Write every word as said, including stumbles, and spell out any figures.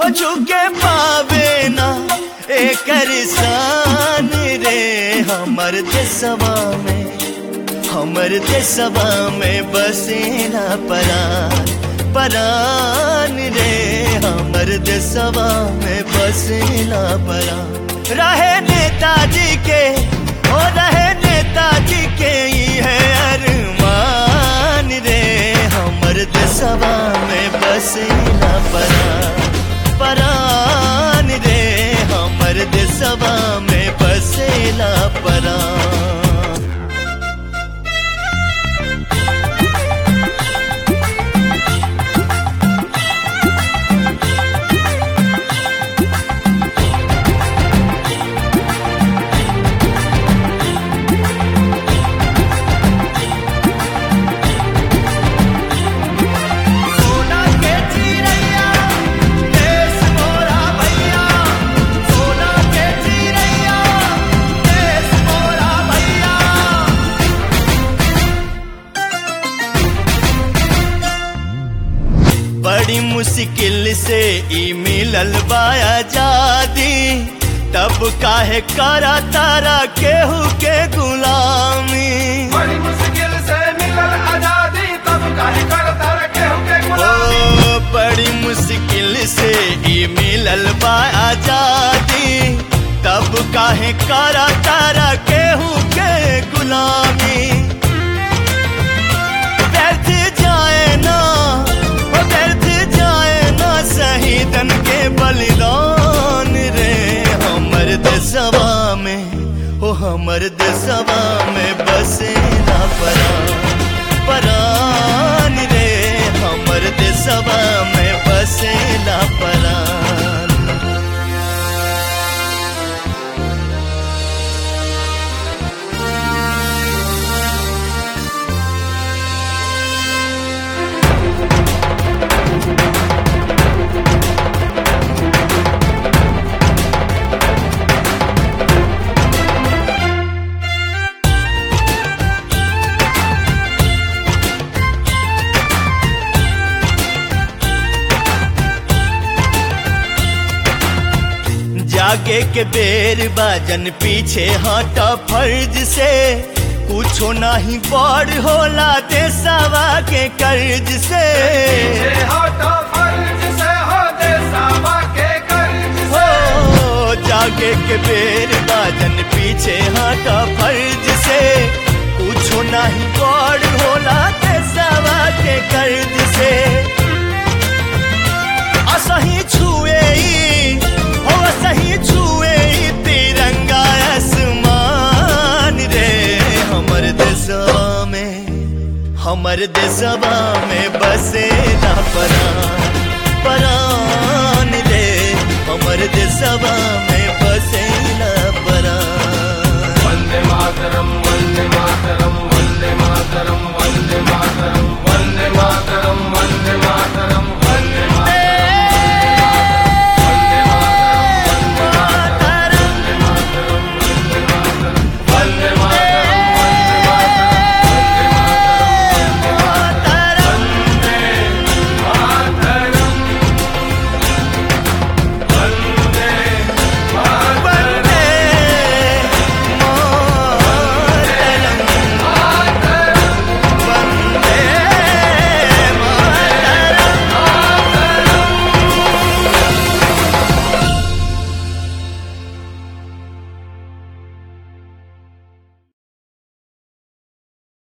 झुके पावे ना एकर शान रे। हमर देशवा में हमर देशवा में बसेला परान परान रे। हमर देशवा में बसेला परान। रहे नेताजी के ओ रहे नेताजी के ई है अरमान रे। हमर देशवा में बसेला परान परान रे। हमर देशवा में बसेला परान। बड़ी मुश्किल से ई मिलल बा आजादी। तब काहे करा तारा केहू के गुलामी। बड़ी मुश्किल से मिलल आजादी तब काहे करा तारा केहू के गुलामी। ओ बड़ी मुश्किल से ई मिलल बा आजादी। तब काहे करा तारा केहू के गुलामी। व्यर्थ जाए ना शहीदन के बलिदान रे। हमर देशवा में ओ हमर देशवा में बसेला परान परान रे। हमर देशवा में बसेला परान। जागे के बेर बाजन पीछे हटा फर्ज से। कुछो नहीं बड़ होला देशवा के कर्ज से। हटा फर्ज से हो देशवा के कर्ज से। हो जागे के बेर बाजन पीछे हटा फर्ज से। कुछो नहीं बड़ होला देशवा के कर्ज से। असही छुए हो सही छुए तिरंगा आसमान रे। हमर देशवा में हमर देशवा में बसेला परान परान रे। हमर देशवा